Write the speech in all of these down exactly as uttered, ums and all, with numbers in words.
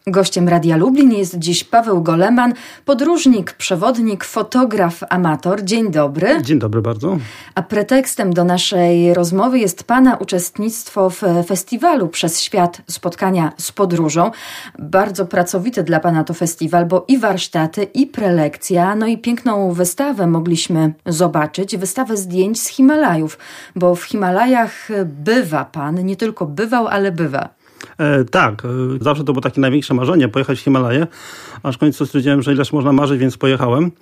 Gościem Radia Lublin jest dziś Paweł Goleman, podróżnik, przewodnik, fotograf, amator. Dzień dobry. Dzień dobry bardzo. A pretekstem do naszej rozmowy jest Pana uczestnictwo w festiwalu Przez Świat spotkania z podróżą. Bardzo pracowity dla Pana to festiwal, bo i warsztaty, i prelekcja, no i piękną wystawę mogliśmy zobaczyć. Wystawę zdjęć z Himalajów, bo w Himalajach bywa Pan, nie tylko bywał, ale bywa. E, tak, e, zawsze to było takie największe marzenie, pojechać w Himalaje, aż w końcu stwierdziłem, że ileż można marzyć, więc pojechałem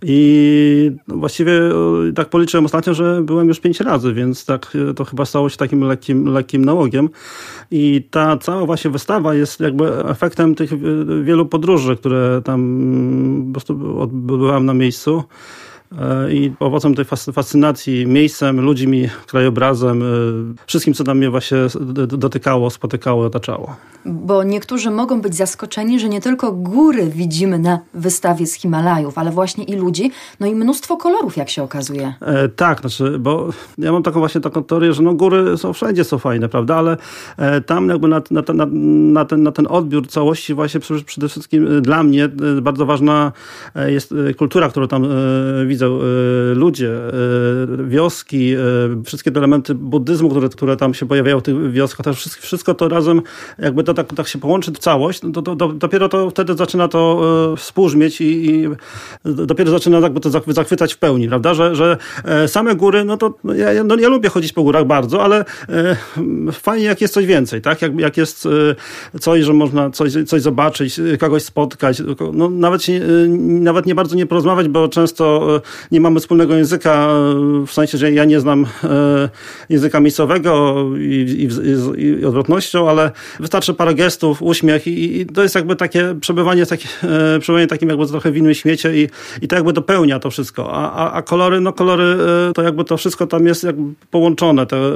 i właściwie e, tak policzyłem ostatnio, że byłem już pięć razy, więc tak e, to chyba stało się takim lekkim, lekkim nałogiem i ta cała właśnie wystawa jest jakby efektem tych wielu podróży, które tam po prostu odbywałem na miejscu. I owocem tej fascynacji miejscem, ludźmi, krajobrazem, wszystkim, co tam mnie właśnie dotykało, spotykało, otaczało. Bo niektórzy mogą być zaskoczeni, że nie tylko góry widzimy na wystawie z Himalajów, ale właśnie i ludzi, no i mnóstwo kolorów, jak się okazuje. E, tak, znaczy, bo ja mam taką właśnie taką teorię, że no góry są wszędzie są fajne, prawda, ale e, tam jakby na, na, na, na, ten, na ten odbiór całości właśnie przede wszystkim dla mnie bardzo ważna jest kultura, którą tam e, widzę. Ludzie, wioski, wszystkie te elementy buddyzmu, które, które tam się pojawiają w tych wioskach, to wszystko, wszystko to razem jakby to tak, tak się połączy w całość, to, to, to, dopiero to wtedy zaczyna to współbrzmieć i, i dopiero zaczyna jakby to zachwycać w pełni, prawda, że, że same góry, no to ja, no ja lubię chodzić po górach bardzo, ale fajnie jak jest coś więcej, tak, jak, jak jest coś, że można coś, coś zobaczyć, kogoś spotkać, no nawet się, nawet nie bardzo nie porozmawiać, bo często nie mamy wspólnego języka, w sensie, że ja nie znam języka miejscowego i, i, i odwrotnością, ale wystarczy parę gestów, uśmiech i, i to jest jakby takie przebywanie, takie, przebywanie takim jakby trochę w innym świecie i, i to jakby dopełnia to wszystko. A, a, a kolory, no kolory, to jakby to wszystko tam jest jakby połączone. Te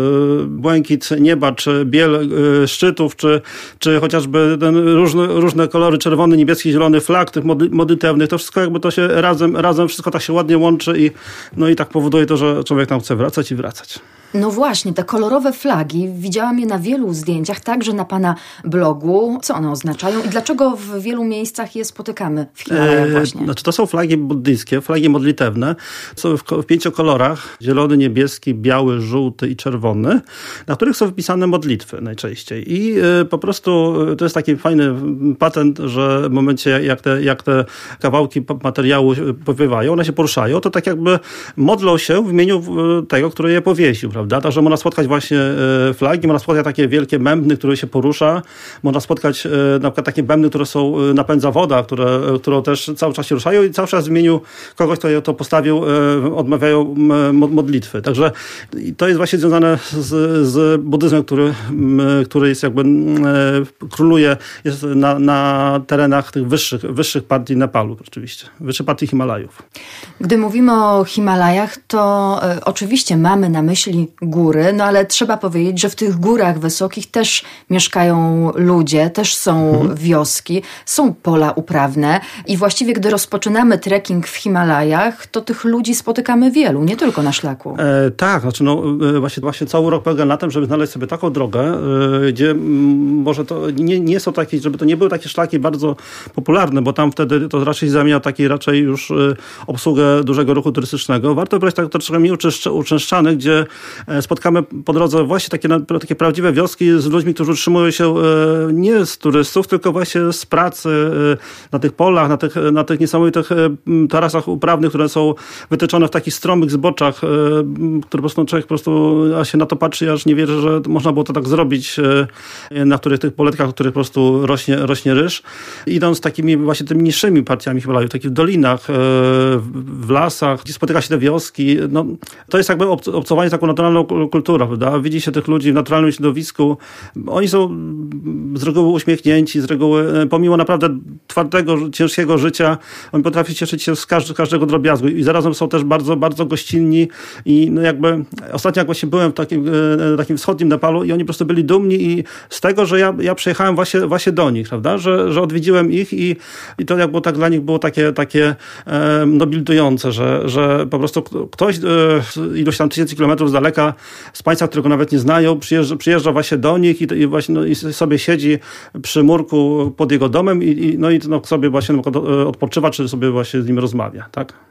błękit nieba, czy biel szczytów, czy, czy chociażby ten różne, różne kolory, czerwony, niebieski, zielony, flag tych modlitewnych, to wszystko jakby to się razem, razem wszystko tak się ładnie łączy i, no i tak powoduje to, że człowiek tam chce wracać i wracać. No właśnie, te kolorowe flagi, widziałam je na wielu zdjęciach, także na Pana blogu. Co one oznaczają i dlaczego w wielu miejscach je spotykamy w Himalajach właśnie? E, znaczy to są flagi buddyjskie, flagi modlitewne. Są w, w pięciu kolorach, zielony, niebieski, biały, żółty i czerwony, na których są wypisane modlitwy najczęściej. I e, po prostu to jest taki fajny patent, że w momencie jak te, jak te kawałki materiału powiewają, one się poruszają, to tak jakby modlą się w imieniu tego, który je powiesił, prawda? Także można spotkać właśnie flagi, można spotkać takie wielkie bębny, które się porusza, można spotkać na przykład takie bębny, które są, napędza woda, które, które też cały czas się ruszają i cały czas w imieniu kogoś, kto je to postawił, odmawiają modlitwy. Także to jest właśnie związane z, z buddyzmem, który, który jest jakby króluje jest na, na terenach tych wyższych, wyższych partii Nepalu oczywiście, wyższych partii Himalajów. Gdy mówimy o Himalajach, to e, oczywiście mamy na myśli góry, no ale trzeba powiedzieć, że w tych górach wysokich też mieszkają ludzie, też są mhm. wioski, są pola uprawne i właściwie gdy rozpoczynamy trekking w Himalajach, to tych ludzi spotykamy wielu, nie tylko na szlaku. E, tak, znaczy no właśnie, właśnie cały rok polega na tym, żeby znaleźć sobie taką drogę, e, gdzie m, może to nie, nie są takie, żeby to nie były takie szlaki bardzo popularne, bo tam wtedy to raczej zamienia takiej raczej już e, obsługę dużego ruchu turystycznego. Warto brać tak troszkę mniej uczęszczany, gdzie spotkamy po drodze właśnie takie, takie prawdziwe wioski z ludźmi, którzy utrzymują się nie z turystów, tylko właśnie z pracy na tych polach, na tych, na tych niesamowitych tarasach uprawnych, które są wytyczone w takich stromych zboczach, które po prostu człowiek po prostu się na to patrzy i aż nie wierzy, że można było to tak zrobić, na których tych poletkach, w których po prostu rośnie, rośnie ryż. Idąc takimi właśnie tymi niższymi partiami Himalajów, takich dolinach, w lasach, gdzie spotyka się te wioski, no, to jest jakby obcowanie z taką naturalną kulturą, prawda? Widzi się tych ludzi w naturalnym środowisku. Oni są z reguły uśmiechnięci, z reguły, pomimo naprawdę twardego, ciężkiego życia, oni potrafią cieszyć się z każdy, każdego drobiazgu i zarazem są też bardzo, bardzo gościnni i no jakby ostatnio jak właśnie byłem w takim, takim wschodnim Nepalu i oni po prostu byli dumni i z tego, że ja, ja przyjechałem właśnie, właśnie do nich, prawda? Że, że odwiedziłem ich i, i to jakby tak dla nich było takie, takie e, nobilitujące, że, że po prostu ktoś e, ilość tam tysięcy kilometrów z daleka koleżanka z państwa, którego nawet nie znają, przyjeżdża, przyjeżdża właśnie do nich i, i właśnie no, i sobie siedzi przy murku pod jego domem i, i, no, i no, sobie właśnie odpoczywa, czy sobie właśnie z nim rozmawia, tak?